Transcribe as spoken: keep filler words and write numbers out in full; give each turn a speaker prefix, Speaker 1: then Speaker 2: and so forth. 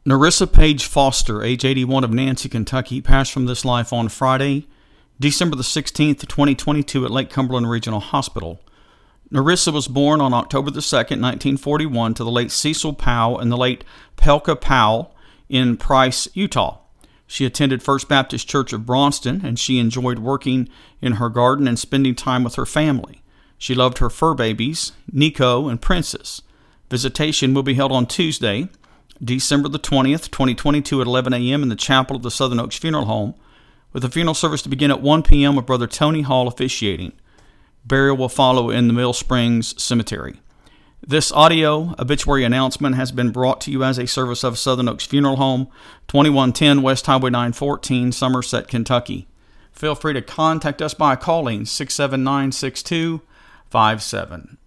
Speaker 1: Narissa Page Foster, age eighty-one, of Nancy, Kentucky, passed from this life on Friday, December the sixteenth, twenty twenty-two, at Lake Cumberland Regional Hospital. Narissa was born on October the second, nineteen forty-one, to the late Cecil Powell and the late Pelka Powell in Price, Utah. She attended First Baptist Church of Braunston, and she enjoyed working in her garden and spending time with her family. She loved her fur babies, Nico and Princess. Visitation will be held on Tuesday, December the twentieth, twenty twenty-two, at eleven a.m. in the chapel of the Southern Oaks Funeral Home, with the funeral service to begin at one p.m. with Brother Tony Hall officiating. Burial will follow in the Mill Springs Cemetery. This audio obituary announcement has been brought to you as a service of Southern Oaks Funeral Home, twenty-one ten West Highway nine fourteen, Somerset, Kentucky. Feel free to contact us by calling six seven nine, six two five seven.